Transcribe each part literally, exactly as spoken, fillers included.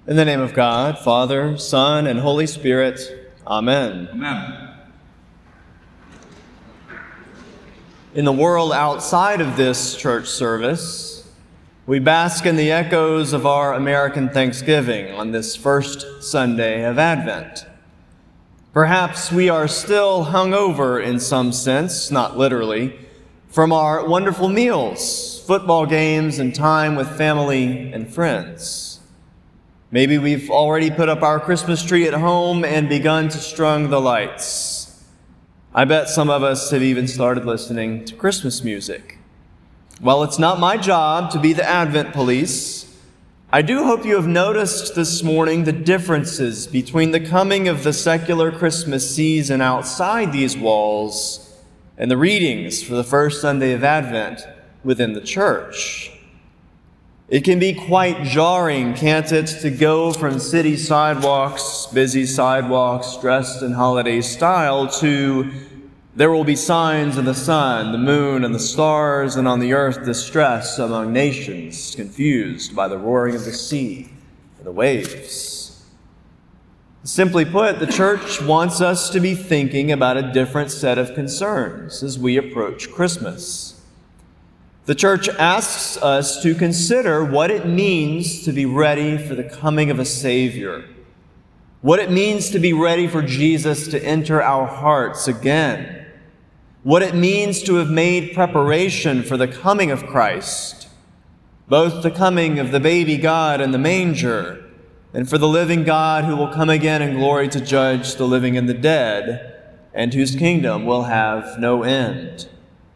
In the name of God, Father, Son, and Holy Spirit. Amen. Amen. In the world outside of this church service, we bask in the echoes of our American Thanksgiving on this first Sunday of Advent. Perhaps we are still hungover in some sense, not literally, from our wonderful meals, football games, and time with family and friends. Maybe we've already put up our Christmas tree at home and begun to strung the lights. I bet some of us have even started listening to Christmas music. While it's not my job to be the Advent police, I do hope you have noticed this morning the differences between the coming of the secular Christmas season outside these walls and the readings for the first Sunday of Advent within the church. It can be quite jarring, can't it, to go from city sidewalks, busy sidewalks, dressed in holiday style, to there will be signs of the sun, the moon, and the stars, and on the earth distress among nations, confused by the roaring of the sea and the waves. Simply put, the church wants us to be thinking about a different set of concerns as we approach Christmas. The church asks us to consider what it means to be ready for the coming of a Savior, what it means to be ready for Jesus to enter our hearts again, what it means to have made preparation for the coming of Christ, both the coming of the baby God in the manger and for the living God who will come again in glory to judge the living and the dead, and whose kingdom will have no end.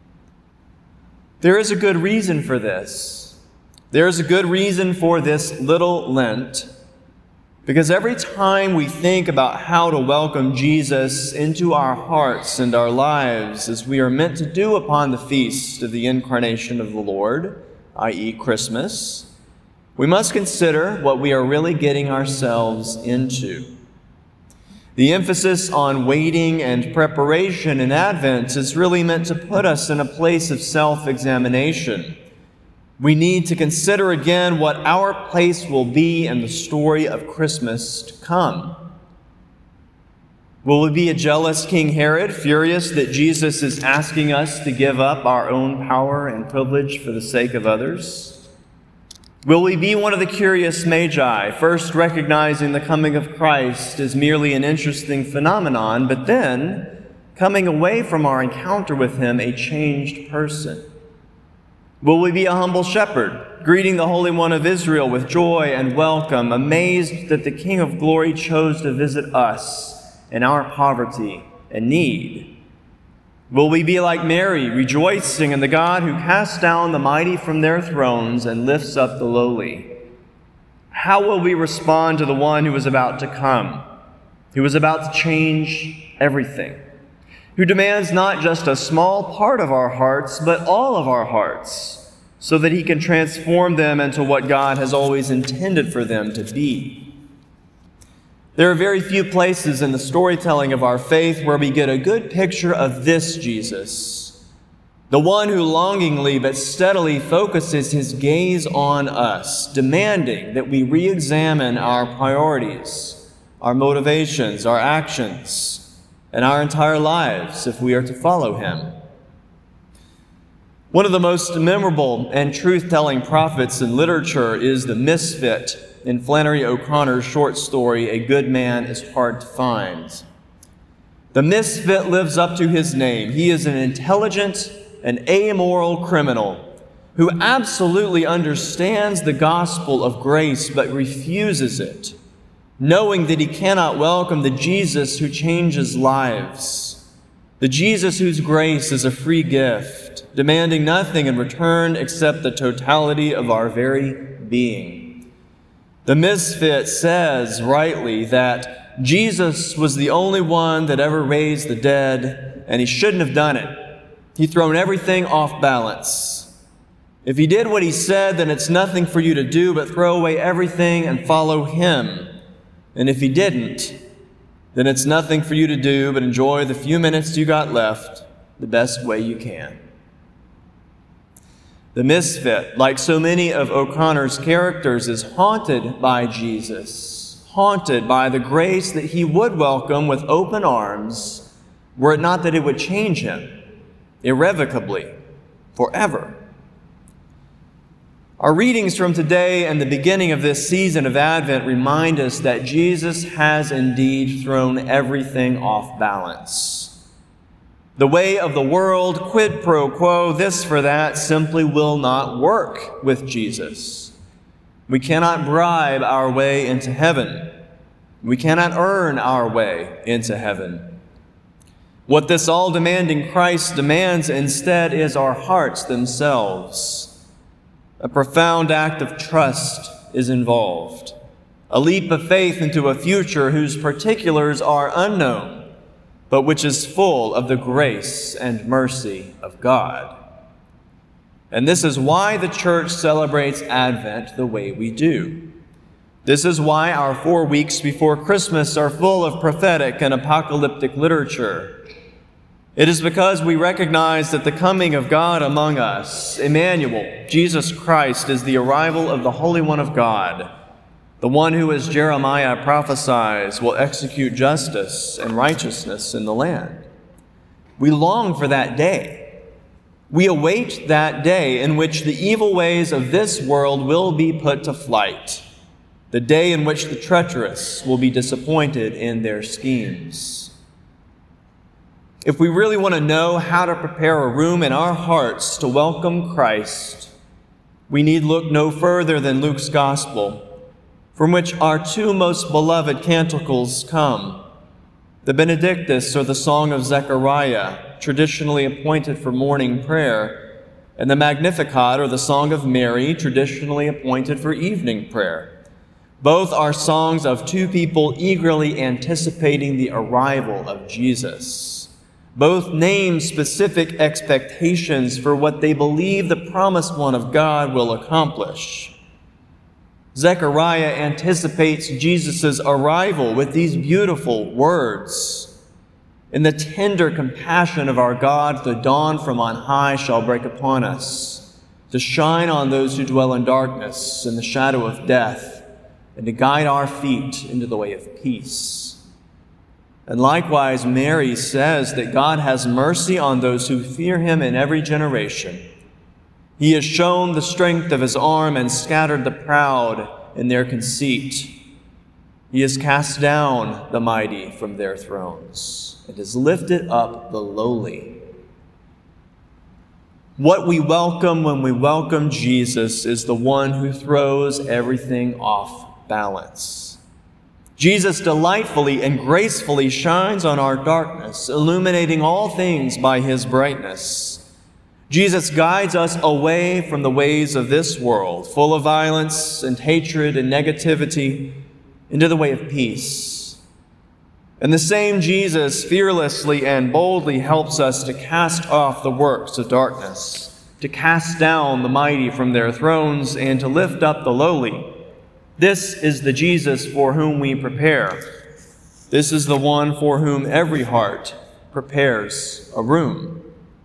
There is a good reason for this. There is a good reason for this little Lent, because every time we think about how to welcome Jesus into our hearts and our lives, as we are meant to do upon the feast of the incarnation of the Lord, that is. Christmas, we must consider what we are really getting ourselves into. The emphasis on waiting and preparation in Advent is really meant to put us in a place of self-examination. We need to consider again what our place will be in the story of Christmas to come. Will we be a jealous King Herod, furious that Jesus is asking us to give up our own power and privilege for the sake of others? Will we be one of the curious magi, first recognizing the coming of Christ as merely an interesting phenomenon, but then coming away from our encounter with him a changed person? Will we be a humble shepherd, greeting the Holy One of Israel with joy and welcome, amazed that the King of Glory chose to visit us in our poverty and need? Will we be like Mary, rejoicing in the God who casts down the mighty from their thrones and lifts up the lowly? How will we respond to the one who is about to come, who is about to change everything, who demands not just a small part of our hearts, but all of our hearts, so that he can transform them into what God has always intended for them to be? There are very few places in the storytelling of our faith where we get a good picture of this Jesus, the one who longingly but steadily focuses his gaze on us, demanding that we re-examine our priorities, our motivations, our actions, and our entire lives if we are to follow him. One of the most memorable and truth-telling prophets in literature is the misfit in Flannery O'Connor's short story, A Good Man is Hard to Find. The misfit lives up to his name. He is an intelligent and amoral criminal who absolutely understands the gospel of grace but refuses it, knowing that he cannot welcome the Jesus who changes lives, the Jesus whose grace is a free gift, demanding nothing in return except the totality of our very being. The misfit says, rightly, that Jesus was the only one that ever raised the dead, and he shouldn't have done it. He'd thrown everything off balance. If he did what he said, then it's nothing for you to do but throw away everything and follow him. And if he didn't, then it's nothing for you to do but enjoy the few minutes you got left the best way you can. The misfit, like so many of O'Connor's characters, is haunted by Jesus, haunted by the grace that he would welcome with open arms, were it not that it would change him irrevocably, forever. Our readings from today and the beginning of this season of Advent remind us that Jesus has indeed thrown everything off balance. The way of the world, quid pro quo, this for that, simply will not work with Jesus. We cannot bribe our way into heaven. We cannot earn our way into heaven. What this all-demanding Christ demands instead is our hearts themselves. A profound act of trust is involved, a leap of faith into a future whose particulars are unknown, but which is full of the grace and mercy of God. And this is why the church celebrates Advent the way we do. This is why our four weeks before Christmas are full of prophetic and apocalyptic literature. It is because we recognize that the coming of God among us, Emmanuel, Jesus Christ, is the arrival of the Holy One of God, the one who, as Jeremiah prophesies, will execute justice and righteousness in the land. We long for that day. We await that day in which the evil ways of this world will be put to flight, the day in which the treacherous will be disappointed in their schemes. If we really want to know how to prepare a room in our hearts to welcome Christ, we need look no further than Luke's Gospel, from which our two most beloved canticles come, the Benedictus, or the Song of Zechariah, traditionally appointed for morning prayer, and the Magnificat, or the Song of Mary, traditionally appointed for evening prayer. Both are songs of two people eagerly anticipating the arrival of Jesus. Both name specific expectations for what they believe the promised one of God will accomplish. Zechariah anticipates Jesus' arrival with these beautiful words. In the tender compassion of our God, the dawn from on high shall break upon us, to shine on those who dwell in darkness and the shadow of death, and to guide our feet into the way of peace. And likewise, Mary says that God has mercy on those who fear him in every generation. He has shown the strength of his arm and scattered the proud in their conceit. He has cast down the mighty from their thrones and has lifted up the lowly. What we welcome when we welcome Jesus is the one who throws everything off balance. Jesus delightfully and gracefully shines on our darkness, illuminating all things by his brightness. Jesus guides us away from the ways of this world, full of violence and hatred and negativity, into the way of peace. And the same Jesus fearlessly and boldly helps us to cast off the works of darkness, to cast down the mighty from their thrones, and to lift up the lowly. This is the Jesus for whom we prepare. This is the one for whom every heart prepares a room.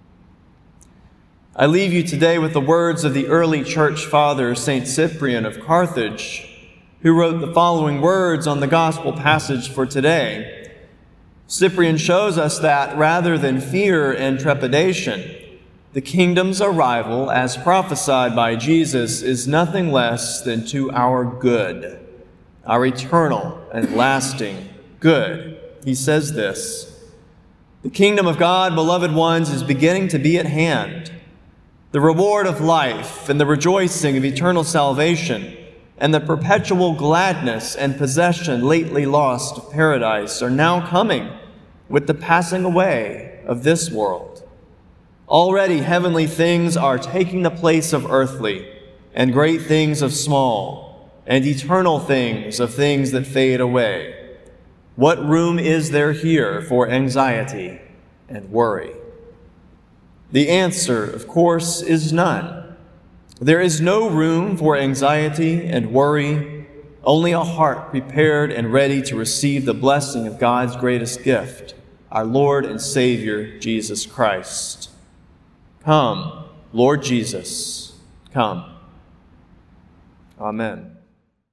I leave you today with the words of the early church father, Saint Cyprian of Carthage, who wrote the following words on the gospel passage for today. Cyprian shows us that rather than fear and trepidation, the kingdom's arrival, as prophesied by Jesus, is nothing less than to our good, our eternal and lasting good. He says this: "The kingdom of God, beloved ones, is beginning to be at hand. The reward of life and the rejoicing of eternal salvation and the perpetual gladness and possession lately lost of paradise are now coming with the passing away of this world. Already heavenly things are taking the place of earthly, and great things of small, and eternal things of things that fade away. What room is there here for anxiety and worry?" The answer, of course, is none. There is no room for anxiety and worry, only a heart prepared and ready to receive the blessing of God's greatest gift, our Lord and Savior, Jesus Christ. Come, Lord Jesus. come. Amen.